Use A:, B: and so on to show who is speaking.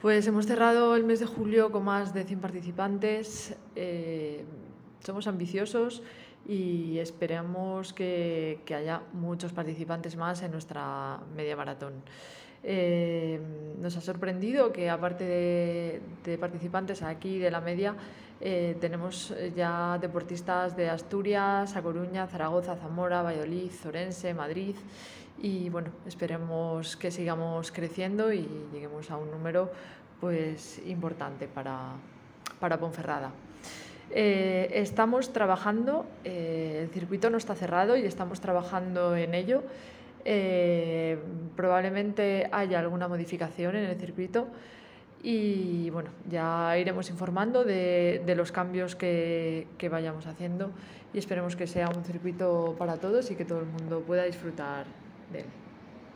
A: Pues hemos cerrado el mes de julio con más de 100 participantes. Somos ambiciosos y esperamos que haya muchos participantes más en nuestra media maratón. Nos ha sorprendido que, aparte de participantes aquí de la media, tenemos ya deportistas de Asturias, A Coruña, Zaragoza, Zamora, Valladolid, Orense, Madrid. Y bueno, esperemos que sigamos creciendo y lleguemos a un número pues importante para Ponferrada. Estamos trabajando, el circuito no está cerrado y estamos trabajando en ello. Probablemente haya alguna modificación en el circuito y bueno, ya iremos informando de los cambios que vayamos haciendo y esperemos que sea un circuito para todos y que todo el mundo pueda disfrutar de él.